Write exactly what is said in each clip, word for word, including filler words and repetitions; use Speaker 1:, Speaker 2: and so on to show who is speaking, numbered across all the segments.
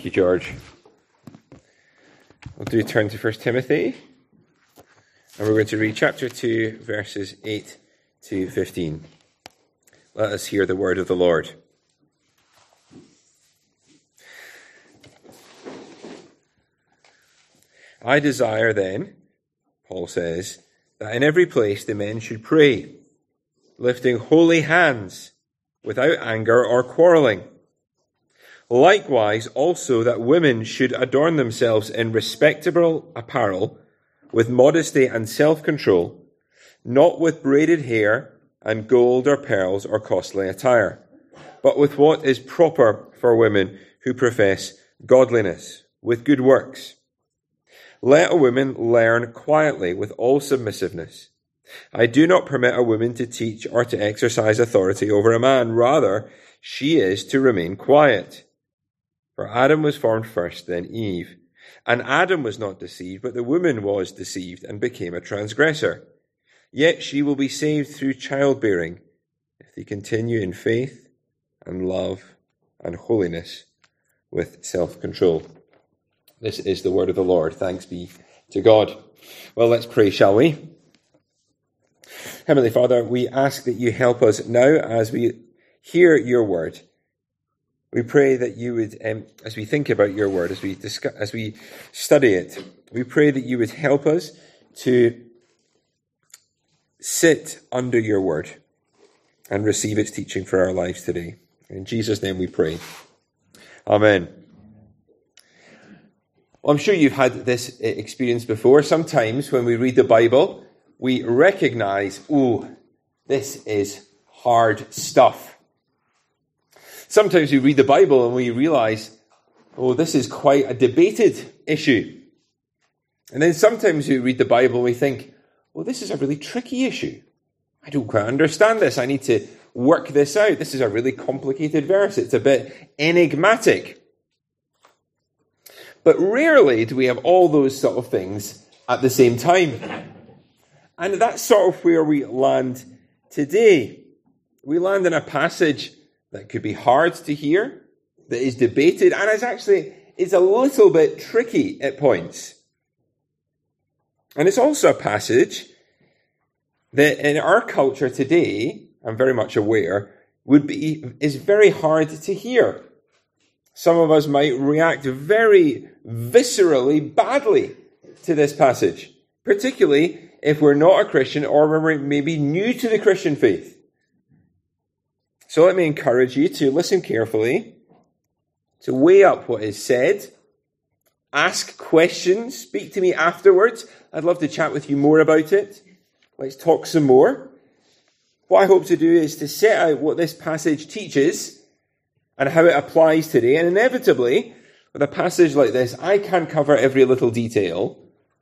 Speaker 1: Thank you, George. We'll do turn to First Timothy, and we're going to read chapter two, verses eight to fifteen. Let us hear the word of the Lord. I desire then, Paul says, that in every place the men should pray, lifting holy hands, without anger or quarreling. Likewise also that women should adorn themselves in respectable apparel, with modesty and self-control, not with braided hair and gold or pearls or costly attire, but with what is proper for women who profess godliness, with good works. Let a woman learn quietly with all submissiveness. I do not permit a woman to teach or to exercise authority over a man. Rather, she is to remain quiet. For Adam was formed first, then Eve. And Adam was not deceived, but the woman was deceived and became a transgressor. Yet she will be saved through childbearing, if they continue in faith and love and holiness with self-control. This is the word of the Lord. Thanks be to God. Well, let's pray, shall we? Heavenly Father, we ask that you help us now as we hear your word. We pray that you would, um, as we think about your word, as we discuss, as we study it, we pray that you would help us to sit under your word and receive its teaching for our lives today. In Jesus' name we pray. Amen. Well, I'm sure you've had this experience before. Sometimes when we read the Bible, we recognize, oh, this is hard stuff. Sometimes we read the Bible and we realize, oh, this is quite a debated issue. And then sometimes we read the Bible and we think, well, this is a really tricky issue. I don't quite understand this. I need to work this out. This is a really complicated verse. It's a bit enigmatic. But rarely do we have all those sort of things at the same time. And that's sort of where we land today. We land in a passage that could be hard to hear, that is debated, and is actually is a little bit tricky at points. And it's also a passage that in our culture today, I'm very much aware, would be is very hard to hear. Some of us might react very viscerally badly to this passage, particularly if we're not a Christian or we're maybe new to the Christian faith. So let me encourage you to listen carefully, to weigh up what is said, ask questions, speak to me afterwards. I'd love to chat with you more about it. Let's talk some more. What I hope to do is to set out what this passage teaches and how it applies today. And inevitably, with a passage like this, I can't cover every little detail.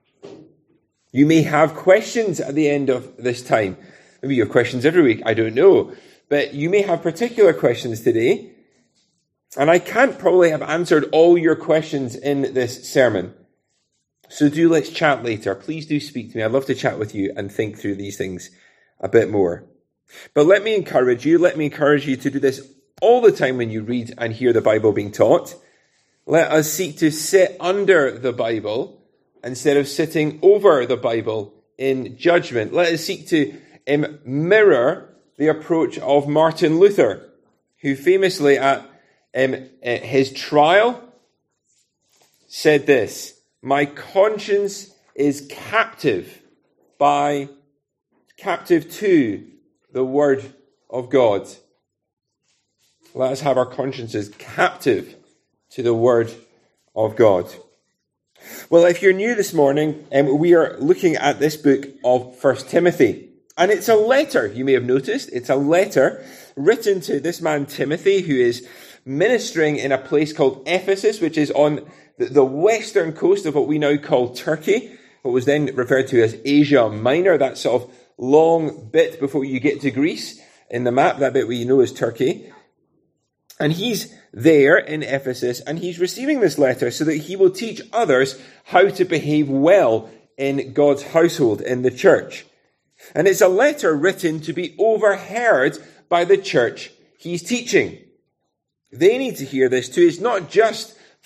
Speaker 1: You may have questions at the end of this time. Maybe you have questions every week, I don't know. But you may have particular questions today. And I can't probably have answered all your questions in this sermon. So do let's chat later. Please do speak to me. I'd love to chat with you and think through these things a bit more. But let me encourage you, let me encourage you to do this all the time when you read and hear the Bible being taught. Let us seek to sit under the Bible instead of sitting over the Bible in judgment. Let us seek to um, mirror the approach of Martin Luther, who famously at um, his trial said this, "My conscience is captive by, captive to the word of God." Let us have our consciences captive to the word of God. Well, if you're new this morning, um, we are looking at this book of First Timothy. And it's a letter, you may have noticed. It's a letter written to this man Timothy, who is ministering in a place called Ephesus, which is on the western coast of what we now call Turkey, what was then referred to as Asia Minor, that sort of long bit before you get to Greece in the map, that bit we know as Turkey. And he's there in Ephesus, and he's receiving this letter so that he will teach others how to behave well in God's household, in the church. And it's a letter written to be overheard by the church he's teaching. They need to hear this too. It's not just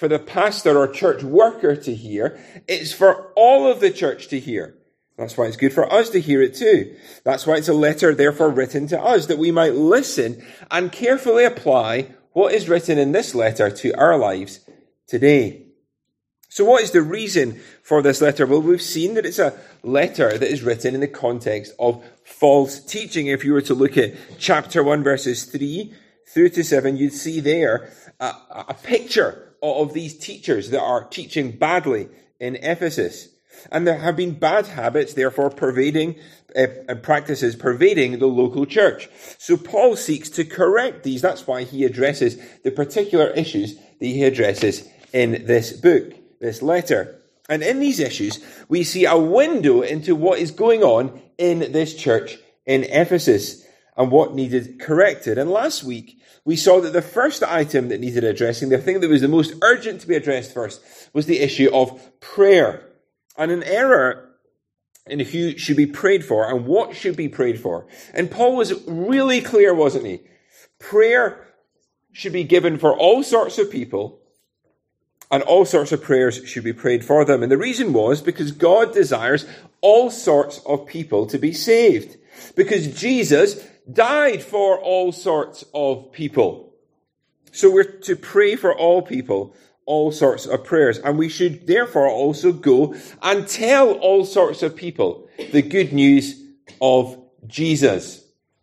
Speaker 1: for the pastor or church worker to hear. It's for all of the church to hear. That's why it's good for us to hear it too. That's why it's a letter therefore written to us, that we might listen and carefully apply what is written in this letter to our lives today. So what is the reason for this letter? Well, we've seen that it's a letter that is written in the context of false teaching. If you were to look at chapter one, verses three through to seven, you'd see there a, a picture of these teachers that are teaching badly in Ephesus. And there have been bad habits, therefore, pervading uh, practices pervading the local church. So Paul seeks to correct these. That's why he addresses the particular issues that he addresses in this book, this letter. And in these issues, we see a window into what is going on in this church in Ephesus and what needed corrected. And last week, we saw that the first item that needed addressing, the thing that was the most urgent to be addressed first, was the issue of prayer. And an error in who should be prayed for and what should be prayed for. And Paul was really clear, wasn't he? Prayer should be given for all sorts of people, and all sorts of prayers should be prayed for them. And the reason was because God desires all sorts of people to be saved. Because Jesus died for all sorts of people. So we're to pray for all people, all sorts of prayers. And we should therefore also go and tell all sorts of people the good news of Jesus.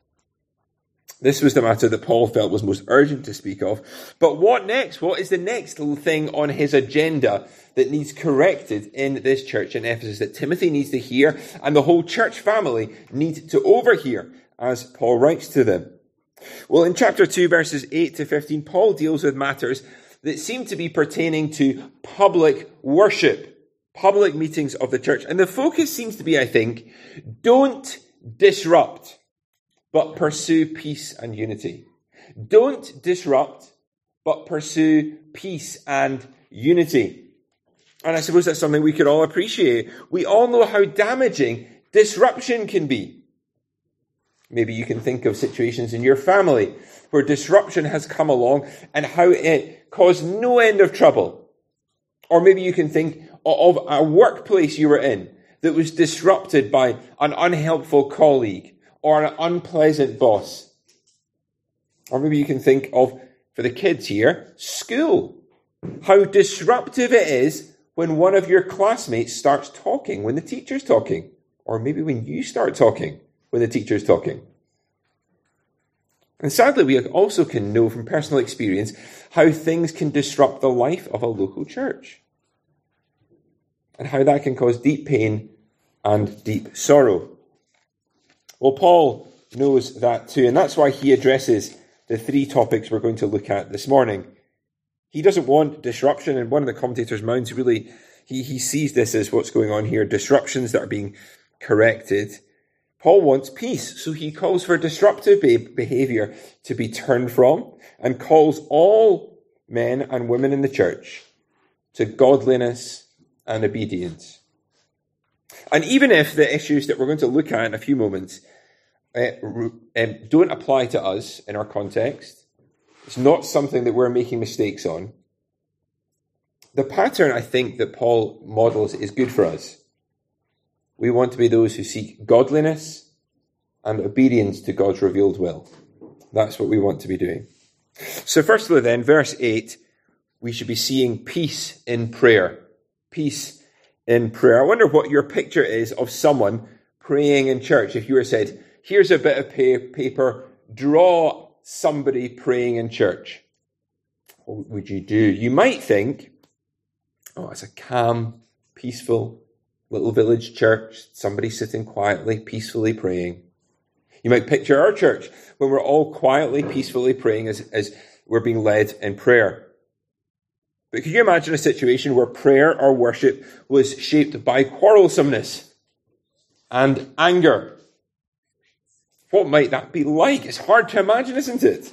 Speaker 1: This was the matter that Paul felt was most urgent to speak of. But what next? What is the next little thing on his agenda that needs corrected in this church in Ephesus, that Timothy needs to hear and the whole church family need to overhear as Paul writes to them? Well, in chapter two, verses eight to fifteen, Paul deals with matters that seem to be pertaining to public worship, public meetings of the church. And the focus seems to be, I think, don't disrupt, but pursue peace and unity. Don't disrupt, but pursue peace and unity. And I suppose that's something we could all appreciate. We all know how damaging disruption can be. Maybe you can think of situations in your family where disruption has come along and how it caused no end of trouble. Or maybe you can think of a workplace you were in that was disrupted by an unhelpful colleague or an unpleasant boss. Or maybe you can think of, for the kids here, school. How disruptive it is when one of your classmates starts talking when the teacher's talking. Or maybe when you start talking when the teacher's talking. And sadly, we also can know from personal experience how things can disrupt the life of a local church. And how that can cause deep pain and deep sorrow. Well, Paul knows that too, and that's why he addresses the three topics we're going to look at this morning. He doesn't want disruption, and one of the commentators' minds really, he, he sees this as what's going on here, disruptions that are being corrected. Paul wants peace, so he calls for disruptive behavior to be turned from, and calls all men and women in the church to godliness and obedience. And even if the issues that we're going to look at in a few moments uh, um, don't apply to us in our context, it's not something that we're making mistakes on, the pattern I think that Paul models is good for us. We want to be those who seek godliness and obedience to God's revealed will. That's what we want to be doing. So firstly then, verse eight, we should be seeing peace in prayer. Peace in prayer. I wonder what your picture is of someone praying in church. If you were said, here's a bit of paper, draw somebody praying in church. What would you do? You might think, oh, it's a calm, peaceful little village church, somebody sitting quietly, peacefully praying. You might picture our church when we're all quietly, peacefully praying as, as we're being led in prayer. But could you imagine a situation where prayer or worship was shaped by quarrelsomeness and anger? What might that be like? It's hard to imagine, isn't it?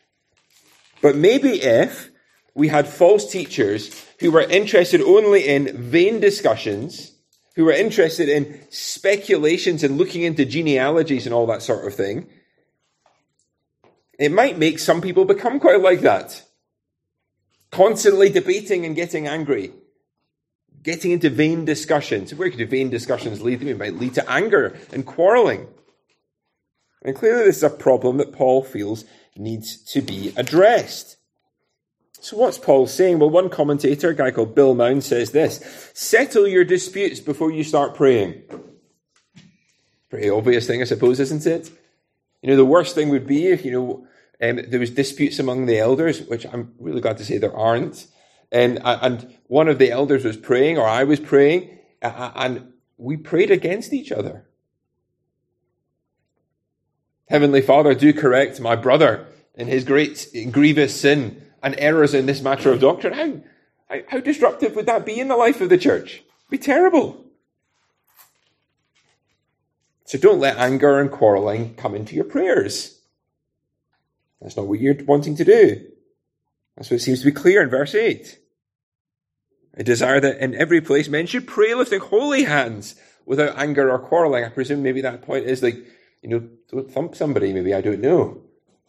Speaker 1: But maybe if we had false teachers who were interested only in vain discussions, who were interested in speculations and looking into genealogies and all that sort of thing, it might make some people become quite like that. Constantly debating and getting angry. Getting into vain discussions. Where could vain discussions lead? They might lead to anger and quarreling. And clearly this is a problem that Paul feels needs to be addressed. So what's Paul saying? Well, one commentator, a guy called Bill Mound, says this: settle your disputes before you start praying. Pretty obvious thing, I suppose, isn't it? You know, the worst thing would be if, you know, um, there was disputes among the elders, which I'm really glad to say there aren't. And, and one of the elders was praying, or I was praying, and we prayed against each other. Heavenly Father, do correct my brother in his great grievous sin and errors in this matter of doctrine. How, how, how disruptive would that be in the life of the church? It'd be terrible. So don't let anger and quarreling come into your prayers. That's not what you're wanting to do. That's what seems to be clear in verse eight. I desire that in every place men should pray lifting holy hands without anger or quarreling. I presume maybe that point is like, you know, don't thump somebody, maybe, I don't know.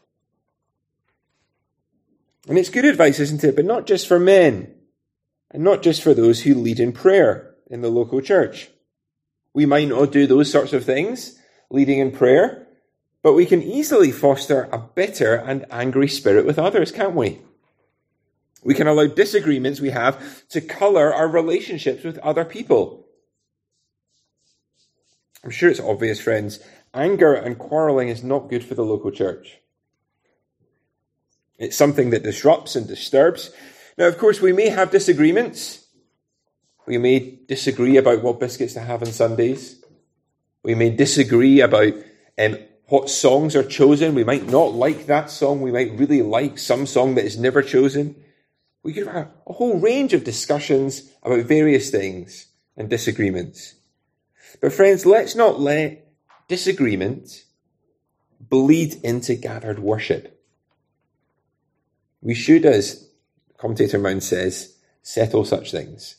Speaker 1: And it's good advice, isn't it? But not just for men, and not just for those who lead in prayer in the local church. We might not do those sorts of things, leading in prayer, but we can easily foster a bitter and angry spirit with others, can't we? We can allow disagreements we have to colour our relationships with other people. I'm sure it's obvious, friends. Anger and quarrelling is not good for the local church. It's something that disrupts and disturbs. Now, of course, we may have disagreements. We may disagree about what biscuits to have on Sundays. We may disagree about um, what songs are chosen. We might not like that song. We might really like some song that is never chosen. We could have a whole range of discussions about various things and disagreements. But friends, let's not let disagreement bleed into gathered worship. We should, as commentator Mound says, settle such things.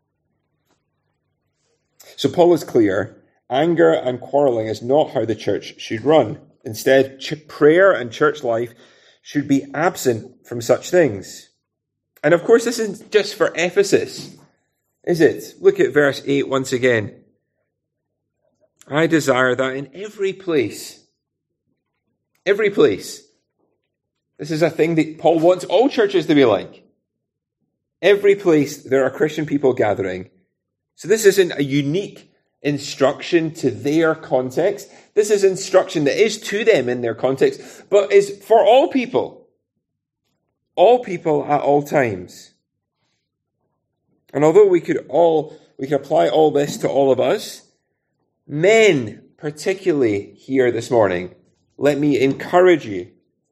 Speaker 1: So Paul is clear, anger and quarreling is not how the church should run. Instead, ch- prayer and church life should be absent from such things. And of course, this isn't just for Ephesus, is it? Look at verse eight once again. I desire that in every place, every place, this is a thing that Paul wants all churches to be like. Every place there are Christian people gathering. So this isn't a unique instruction to their context. This is instruction that is to them in their context, but is for all people. All people at all times. And although we could all, we could apply all this to all of us, men particularly here this morning, let me encourage you.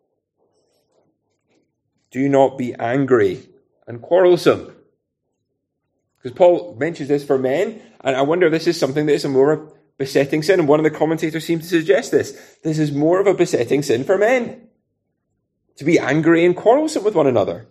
Speaker 1: Do not be angry and quarrelsome. Because Paul mentions this for men, and I wonder if this is something that is a more besetting sin. And one of the commentators seems to suggest this. This is more of a besetting sin for men. To be angry and quarrelsome with one another.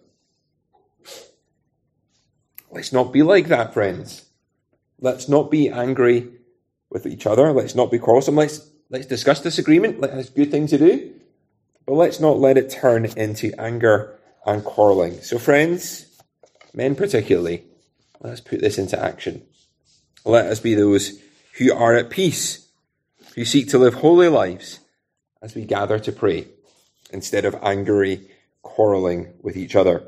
Speaker 1: Let's not be like that, friends. Let's not be angry with each other. Let's not be quarrelsome. Let's, let's discuss disagreement. That's a good thing to do. But let's not let it turn into anger and quarreling. So friends, men particularly, let's put this into action. Let us be those who are at peace, who seek to live holy lives as we gather to pray, instead of angry quarreling with each other.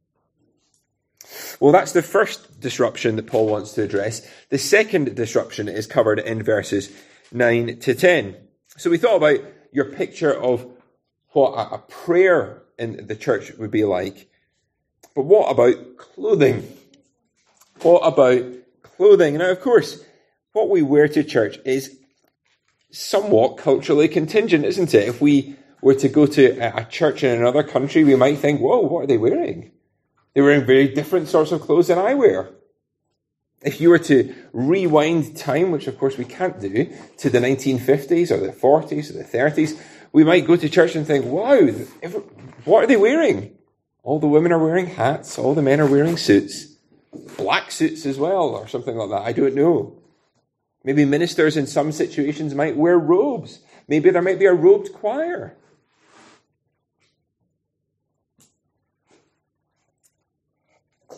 Speaker 1: Well, that's the first disruption that Paul wants to address. The second disruption is covered in verses nine to ten. So we thought about your picture of what a prayer in the church would be like. But what about clothing? What about clothing? Now, of course, what we wear to church is somewhat culturally contingent, isn't it? If we were to go to a church in another country, we might think, whoa, what are they wearing? They're wearing very different sorts of clothes than I wear. If you were to rewind time, which of course we can't do, to the nineteen fifties or the forties or the thirties, we might go to church and think, wow, what are they wearing? All the women are wearing hats, all the men are wearing suits. Black suits as well, or something like that. I don't know. Maybe ministers in some situations might wear robes. Maybe there might be a robed choir.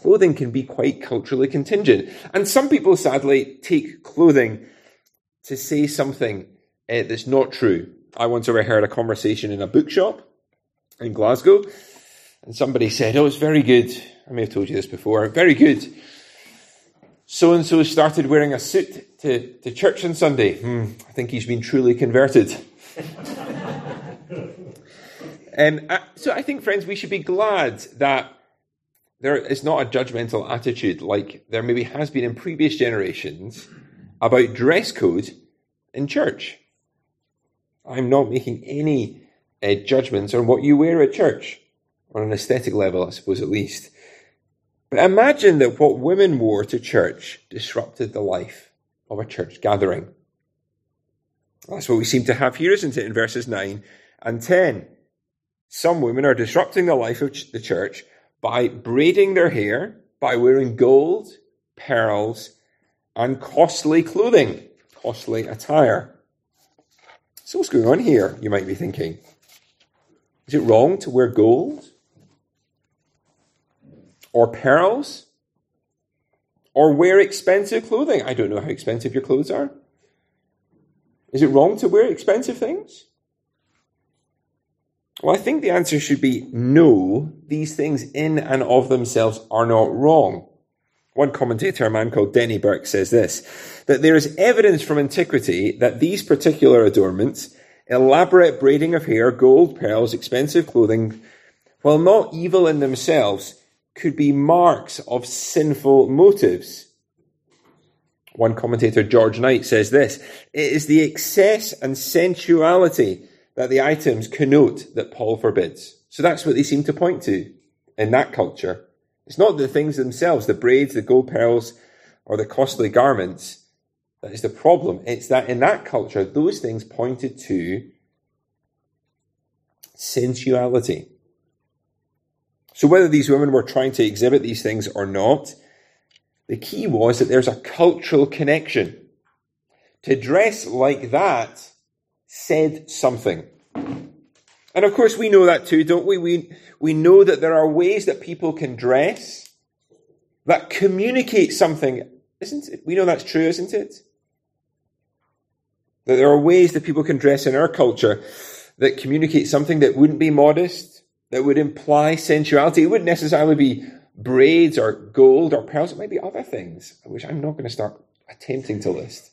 Speaker 1: clothing can be quite culturally contingent. And some people, sadly, take clothing to say something uh, that's not true. I once overheard a conversation in a bookshop in Glasgow, and somebody said, oh, it's very good. I may have told you this before. Very good. So-and-so started wearing a suit to, to church on Sunday. Hmm, I think he's been truly converted. um, so I think, friends, we should be glad that there is not a judgmental attitude like there maybe has been in previous generations about dress code in church. I'm not making any uh, judgments on what you wear at church, on an aesthetic level, I suppose, at least. But imagine that what women wore to church disrupted the life of a church gathering. That's what we seem to have here, isn't it, in verses nine and ten. Some women are disrupting the life of the church by braiding their hair, by wearing gold, pearls, and costly clothing, costly attire. So what's going on here, you might be thinking? Is it wrong to wear gold? Or pearls? Or wear expensive clothing? I don't know how expensive your clothes are. Is it wrong to wear expensive things? Well, I think the answer should be no. These things in and of themselves are not wrong. One commentator, a man called Denny Burke, says this, that there is evidence from antiquity that these particular adornments, elaborate braiding of hair, gold, pearls, expensive clothing, while not evil in themselves, could be marks of sinful motives. One commentator, George Knight, says this, it is the excess and sensuality that the items connote that Paul forbids. So that's what they seem to point to in that culture. It's not the things themselves, the braids, the gold pearls, or the costly garments, that is the problem. It's that in that culture, those things pointed to sensuality. So whether these women were trying to exhibit these things or not, the key was that there's a cultural connection. To dress like that said something. And of course we know that too, don't we? We, we know that there are ways that people can dress that communicate something, isn't it? We know that's true, isn't it? That there are ways that people can dress in our culture that communicate something that wouldn't be modest, that would imply sensuality. It wouldn't necessarily be braids or gold or pearls. It might be other things, which I'm not going to start attempting to list.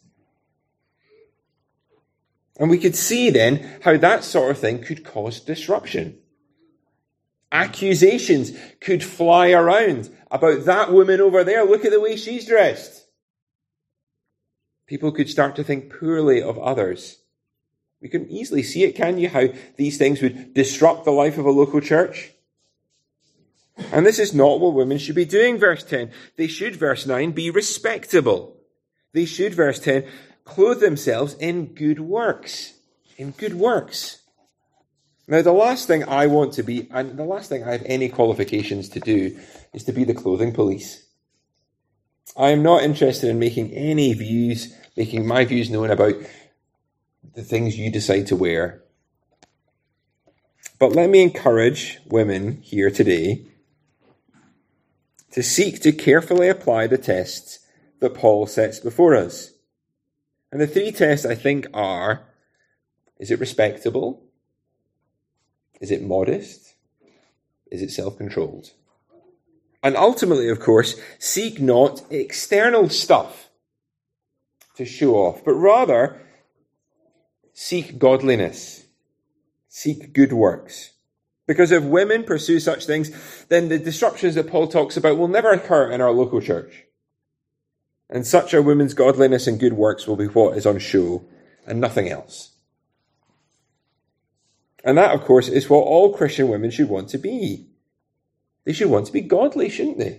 Speaker 1: And we could see then how that sort of thing could cause disruption. Accusations could fly around about that woman over there. Look at the way she's dressed. People could start to think poorly of others. We can easily see it, can you, how these things would disrupt the life of a local church? And this is not what women should be doing, verse ten. They should, verse nine, be respectable. They should, verse ten, clothe themselves in good works. In good works. Now, the last thing I want to be, and the last thing I have any qualifications to do, is to be the clothing police. I am not interested in making any views, making my views known about the things you decide to wear. But let me encourage women here today to seek to carefully apply the tests that Paul sets before us. And the three tests, I think, are, is it respectable? Is it modest? Is it self-controlled? And ultimately, of course, seek not external stuff to show off, but rather seek godliness. Seek good works. Because if women pursue such things, then the disruptions that Paul talks about will never occur in our local church. And such a woman's godliness and good works will be what is on show and nothing else. And that, of course, is what all Christian women should want to be. They should want to be godly, shouldn't they?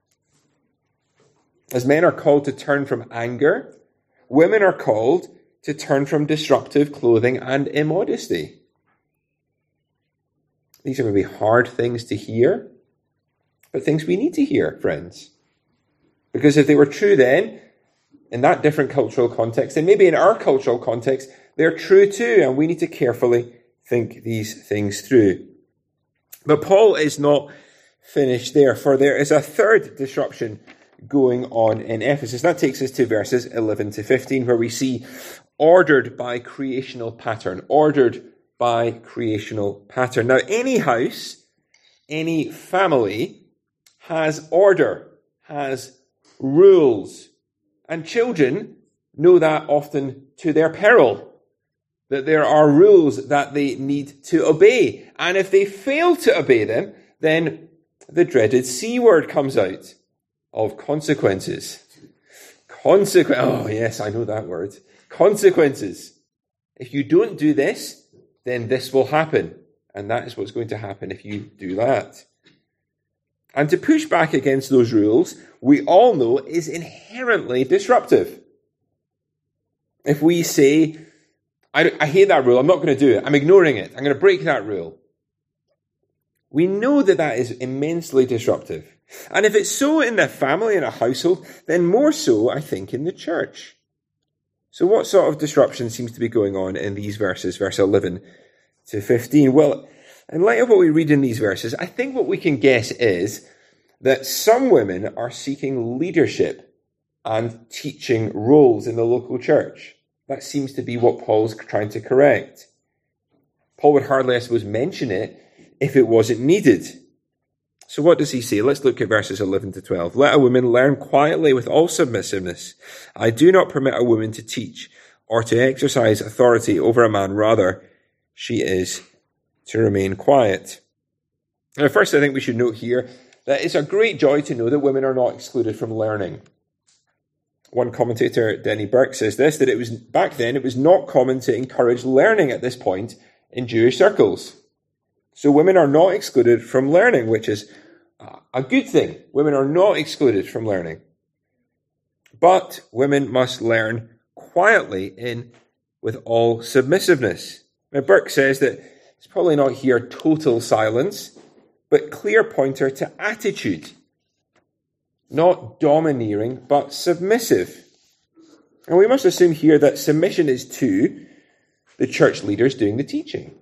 Speaker 1: As men are called to turn from anger, women are called to turn from disruptive clothing and immodesty. These are maybe hard things to hear, but things we need to hear, friends. Because if they were true then, in that different cultural context, then maybe in our cultural context, they're true too, and we need to carefully think these things through. But Paul is not finish there, for there is a third disruption going on in Ephesus. That takes us to verses eleven to fifteen, where we see ordered by creational pattern. Ordered by creational pattern. Now, any house, any family has order, has rules. And children know that often to their peril, that there are rules that they need to obey. And if they fail to obey them, then the dreaded C word comes out of consequences. Consequ- oh, yes, I know that word. Consequences. If you don't do this, then this will happen. And that is what's going to happen if you do that. And to push back against those rules, we all know is inherently disruptive. If we say, I, I hate that rule, I'm not going to do it, I'm ignoring it, I'm going to break that rule, we know that that is immensely disruptive. And if it's so in the family, in a household, then more so, I think, in the church. So what sort of disruption seems to be going on in these verses, verse eleven to fifteen? Well, in light of what we read in these verses, I think what we can guess is that some women are seeking leadership and teaching roles in the local church. That seems to be what Paul's trying to correct. Paul would hardly, I suppose, mention it if it wasn't needed. So what does he say? Let's look at verses eleven to twelve. Let a woman learn quietly with all submissiveness. I do not permit a woman to teach or to exercise authority over a man. Rather, she is to remain quiet. Now, first, I think we should note here that it's a great joy to know that women are not excluded from learning. One commentator, Denny Burke, says this, that it was back then, it was not common to encourage learning at this point in Jewish circles. So women are not excluded from learning, which is a good thing. Women are not excluded from learning. But women must learn quietly in with all submissiveness. Now, Burke says that it's probably not here total silence, but clear pointer to attitude. Not domineering, but submissive. And we must assume here that submission is to the church leaders doing the teaching.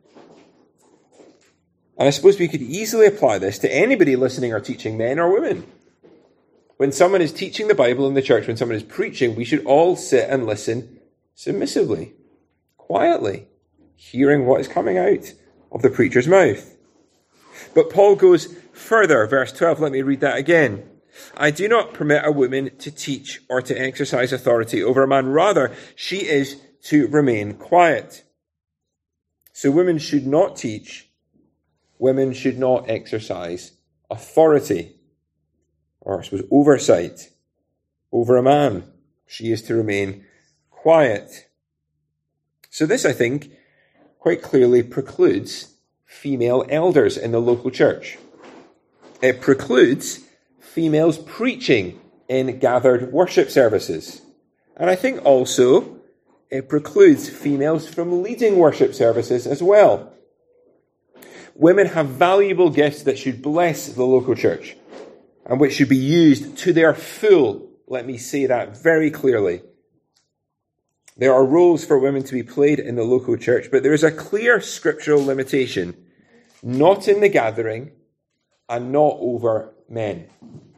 Speaker 1: And I suppose we could easily apply this to anybody listening or teaching, men or women. When someone is teaching the Bible in the church, when someone is preaching, we should all sit and listen submissively, quietly, hearing what is coming out of the preacher's mouth. But Paul goes further. Verse twelve, let me read that again. I do not permit a woman to teach or to exercise authority over a man. Rather, she is to remain quiet. So women should not teach. Women should not exercise authority, or I suppose oversight, over a man. She is to remain quiet. So this, I think, quite clearly precludes female elders in the local church. It precludes females preaching in gathered worship services. And I think also it precludes females from leading worship services as well. Women have valuable gifts that should bless the local church and which should be used to their full. Let me say that very clearly. There are roles for women to be played in the local church, but there is a clear scriptural limitation, not in the gathering and not over men.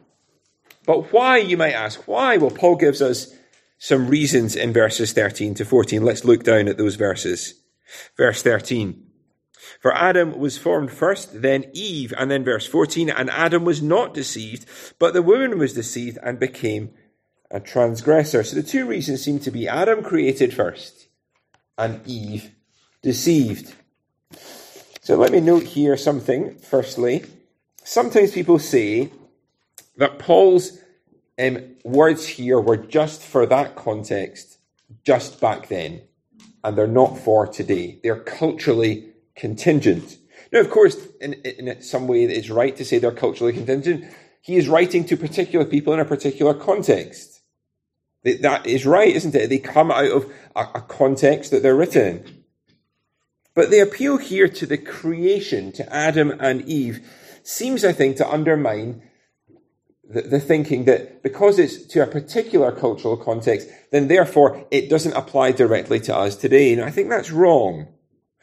Speaker 1: But why, you might ask, why? Well, Paul gives us some reasons in verses thirteen to fourteen. Let's look down at those verses. Verse thirteen. For Adam was formed first, then Eve, and then verse fourteen, and Adam was not deceived, but the woman was deceived and became a transgressor. So the two reasons seem to be Adam created first and Eve deceived. So let me note here something, firstly. Sometimes people say that Paul's um, words here were just for that context, just back then, and they're not for today. They're culturally contingent. Now, of course, in, in some way it's right to say they're culturally contingent. He is writing to particular people in a particular context. That is right, isn't it? They come out of a, a context that they're written in. But the appeal here to the creation, to Adam and Eve, seems, I think, to undermine the, the thinking that because it's to a particular cultural context, then therefore it doesn't apply directly to us today. And I think that's wrong.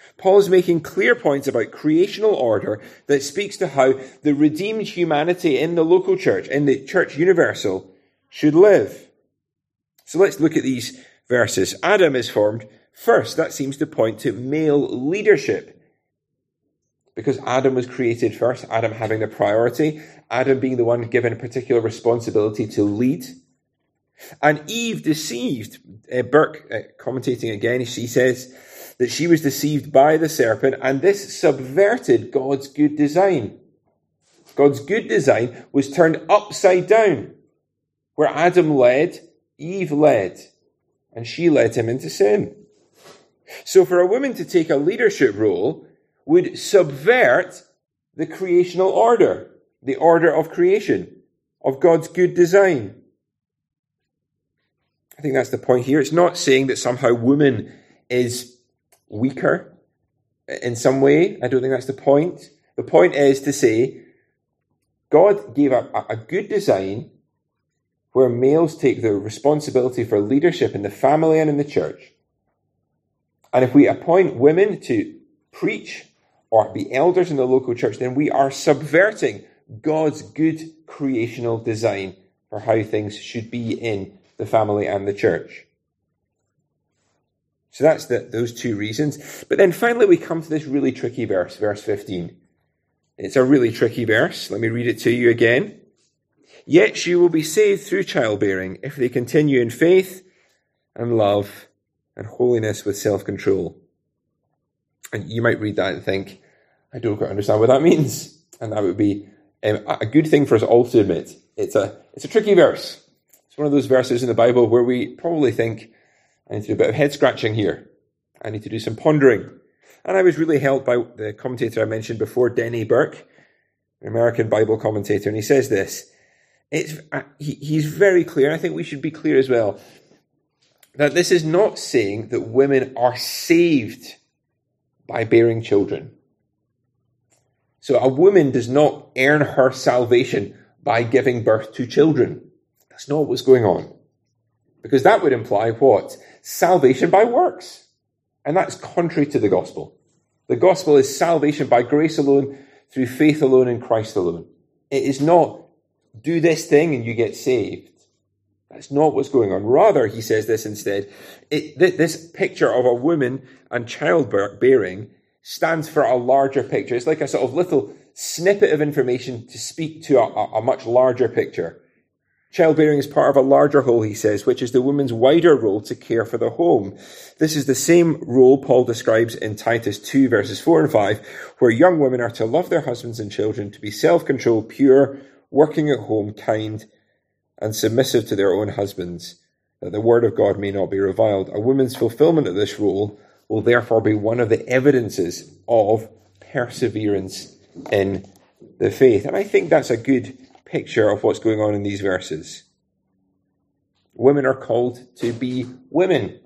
Speaker 1: Paul's making clear points about creational order that speaks to how the redeemed humanity in the local church, in the church universal, should live. So let's look at these verses. Adam is formed first. That seems to point to male leadership. Because Adam was created first, Adam having the priority, Adam being the one given a particular responsibility to lead. And Eve deceived. Uh, Burke, uh, commentating again, she says that she was deceived by the serpent, and this subverted God's good design. God's good design was turned upside down. Where Adam led, Eve led, and she led him into sin. So for a woman to take a leadership role would subvert the creational order, the order of creation, of God's good design. I think that's the point here. It's not saying that somehow woman is weaker in some way. I don't think that's the point. The point is to say God gave a, a good design where males take the responsibility for leadership in the family and in the church. And if we appoint women to preach or be elders in the local church, then we are subverting God's good creational design for how things should be in the family and the church. So that's the, those two reasons. But then finally we come to this really tricky verse, verse fifteen. It's a really tricky verse. Let me read it to you again. Yet she will be saved through childbearing if they continue in faith and love and holiness with self-control. And you might read that and think, I don't quite understand what that means. And that would be um, a good thing for us all to admit. It's a, it's a tricky verse. It's one of those verses in the Bible where we probably think, I need to do a bit of head scratching here. I need to do some pondering. And I was really helped by the commentator I mentioned before, Denny Burke, an American Bible commentator, and he says this. It's, uh, he, he's very clear, and I think we should be clear as well, that this is not saying that women are saved by bearing children. So a woman does not earn her salvation by giving birth to children. That's not what's going on. Because that would imply what? Salvation by works. And that's contrary to the gospel. The gospel is salvation by grace alone, through faith alone, in Christ alone. It is not do this thing and you get saved. That's not what's going on. Rather, he says this instead, it, th- this picture of a woman and childbearing stands for a larger picture. It's like a sort of little snippet of information to speak to a, a much larger picture. Childbearing is part of a larger whole, he says, which is the woman's wider role to care for the home. This is the same role Paul describes in Titus two, verses four and five, where young women are to love their husbands and children, to be self-controlled, pure, working at home, kind, and submissive to their own husbands, that the word of God may not be reviled. A woman's fulfillment of this role will therefore be one of the evidences of perseverance in the faith. And I think that's a good picture of what's going on in these verses. Women are called to be women.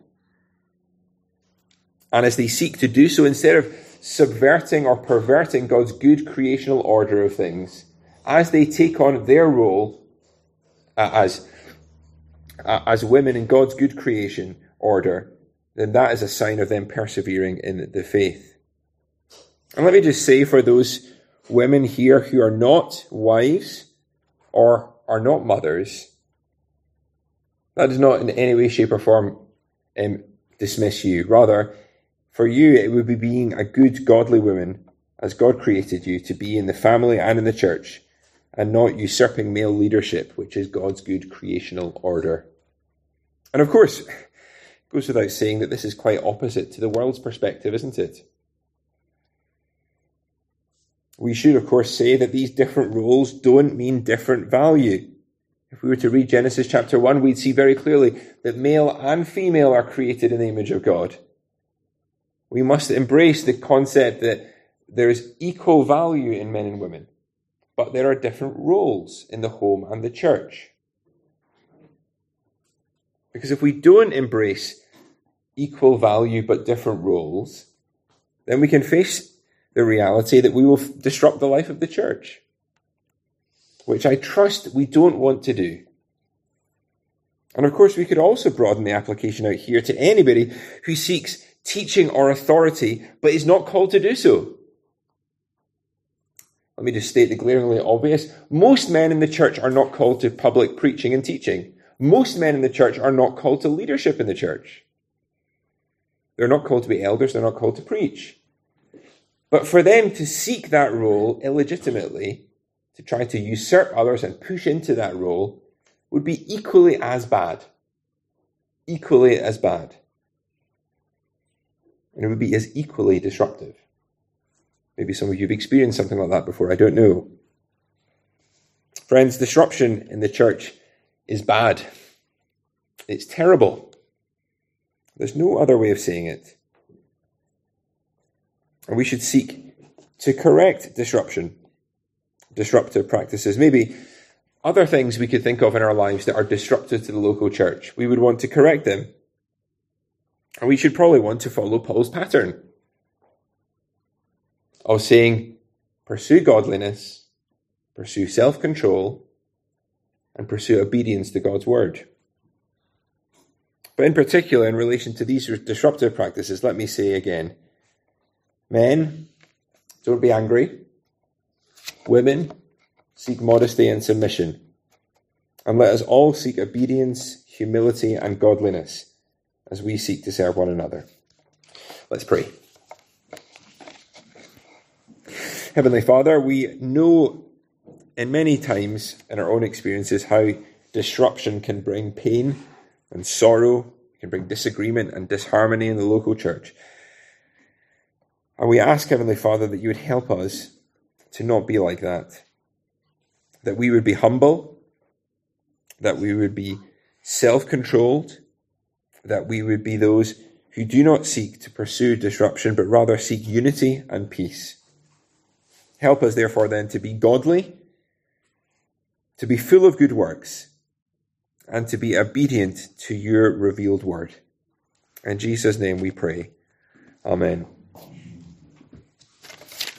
Speaker 1: And as they seek to do so, instead of subverting or perverting God's good creational order of things, as they take on their role uh, as, uh, as women in God's good creation order, then that is a sign of them persevering in the faith. And let me just say, for those women here who are not wives or are not mothers, that does not in any way, shape or form um, dismiss you. Rather, for you, it would be being a good, godly woman as God created you to be in the family and in the church, and not usurping male leadership, which is God's good creational order. And of course, it goes without saying that this is quite opposite to the world's perspective, isn't it? We should, of course, say that these different roles don't mean different value. If we were to read Genesis chapter one, we'd see very clearly that male and female are created in the image of God. We must embrace the concept that there is equal value in men and women, but there are different roles in the home and the church. Because if we don't embrace equal value but different roles, then we can face the reality that we will disrupt the life of the church, which I trust we don't want to do. And of course, we could also broaden the application out here to anybody who seeks teaching or authority, but is not called to do so. Let me just state the glaringly obvious. Most men in the church are not called to public preaching and teaching. Most men in the church are not called to leadership in the church. They're not called to be elders. They're not called to preach. But for them to seek that role illegitimately, to try to usurp others and push into that role, would be equally as bad. Equally as bad. And it would be as equally disruptive. Maybe some of you have experienced something like that before, I don't know. Friends, disruption in the church is bad. It's terrible. There's no other way of saying it. And we should seek to correct disruption, disruptive practices. Maybe other things we could think of in our lives that are disruptive to the local church. We would want to correct them. And we should probably want to follow Paul's pattern of saying, pursue godliness, pursue self-control, and pursue obedience to God's word. But in particular, in relation to these disruptive practices, let me say again, men, don't be angry. Women, seek modesty and submission. And let us all seek obedience, humility, and godliness as we seek to serve one another. Let's pray. Heavenly Father, we know in many times in our own experiences how disruption can bring pain and sorrow, can bring disagreement and disharmony in the local church. And we ask, Heavenly Father, that you would help us to not be like that. That we would be humble, that we would be self-controlled, that we would be those who do not seek to pursue disruption, but rather seek unity and peace. Help us, therefore, then, to be godly, to be full of good works, and to be obedient to your revealed word. In Jesus' name we pray. Amen.